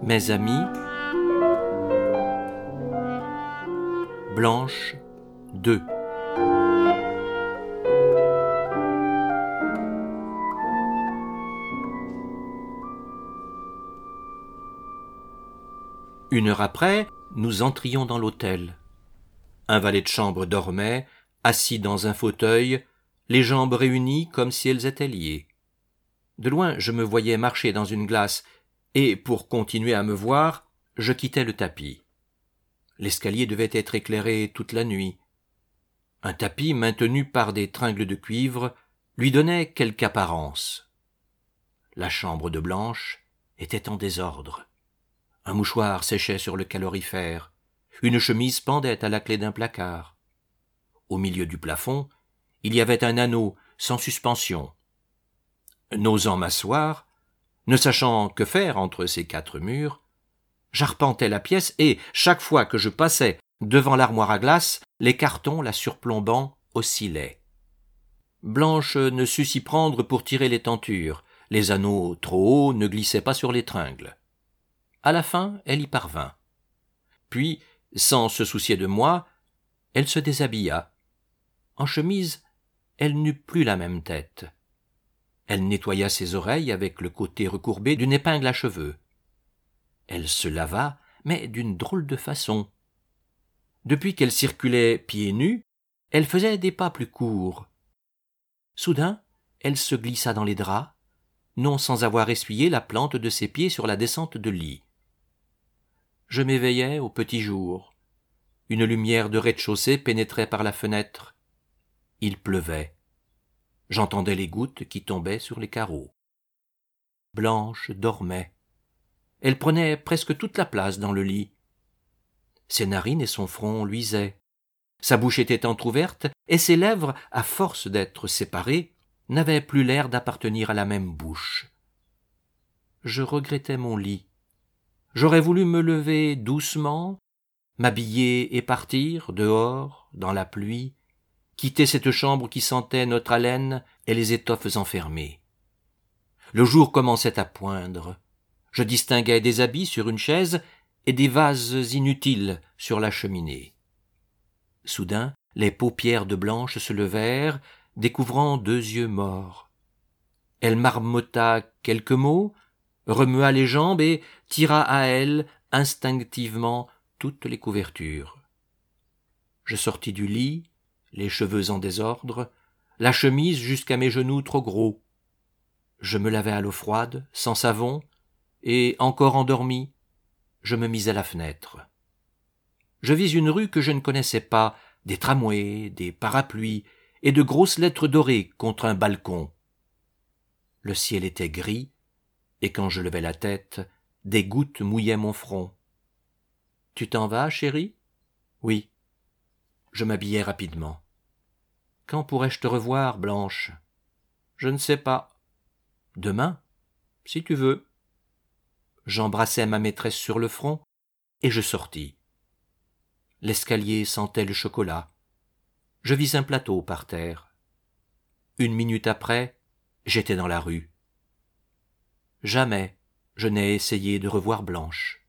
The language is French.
Mes amis, Blanche 2. Une heure après, nous entrions dans l'hôtel. Un valet de chambre dormait, assis dans un fauteuil, les jambes réunies comme si elles étaient liées. De loin, je me voyais marcher dans une glace, et pour continuer à me voir, je quittais le tapis. L'escalier devait être éclairé toute la nuit. Un tapis maintenu par des tringles de cuivre lui donnait quelque apparence. La chambre de Blanche était en désordre. Un mouchoir séchait sur le calorifère. Une chemise pendait à la clé d'un placard. Au milieu du plafond, il y avait un anneau sans suspension. N'osant m'asseoir, ne sachant que faire entre ces quatre murs, j'arpentais la pièce et, chaque fois que je passais devant l'armoire à glace, les cartons la surplombant oscillaient. Blanche ne sut s'y prendre pour tirer les tentures. Les anneaux trop hauts ne glissaient pas sur les tringles. À la fin, elle y parvint. Puis, sans se soucier de moi, elle se déshabilla. En chemise, elle n'eut plus la même tête. Elle nettoya ses oreilles avec le côté recourbé d'une épingle à cheveux. Elle se lava, mais d'une drôle de façon. Depuis qu'elle circulait pieds nus, elle faisait des pas plus courts. Soudain, elle se glissa dans les draps, non sans avoir essuyé la plante de ses pieds sur la descente de lit. Je m'éveillais au petit jour. Une lumière de rez-de-chaussée pénétrait par la fenêtre. Il pleuvait. J'entendais les gouttes qui tombaient sur les carreaux. Blanche dormait. Elle prenait presque toute la place dans le lit. Ses narines et son front luisaient. Sa bouche était entr'ouverte, et ses lèvres, à force d'être séparées, n'avaient plus l'air d'appartenir à la même bouche. Je regrettais mon lit. J'aurais voulu me lever doucement, m'habiller et partir, dehors, dans la pluie, quitter cette chambre qui sentait notre haleine et les étoffes enfermées. Le jour commençait à poindre. Je distinguais des habits sur une chaise et des vases inutiles sur la cheminée. Soudain, les paupières de Blanche se levèrent, découvrant deux yeux morts. Elle marmotta quelques mots, remua les jambes et tira à elle, instinctivement, toutes les couvertures. Je sortis du lit, les cheveux en désordre, la chemise jusqu'à mes genoux trop gros. Je me lavai à l'eau froide, sans savon, et, encore endormi, je me mis à la fenêtre. Je vis une rue que je ne connaissais pas, des tramways, des parapluies, et de grosses lettres dorées contre un balcon. Le ciel était gris, et quand je levai la tête, des gouttes mouillaient mon front. « Tu t'en vas, chérie ?» ?»« Oui. » Je m'habillai rapidement. « Quand pourrais-je te revoir, Blanche ?»« Je ne sais pas. »« Demain, si tu veux. » J'embrassai ma maîtresse sur le front, et je sortis. L'escalier sentait le chocolat. Je vis un plateau par terre. Une minute après, j'étais dans la rue. Jamais je n'ai essayé de revoir Blanche.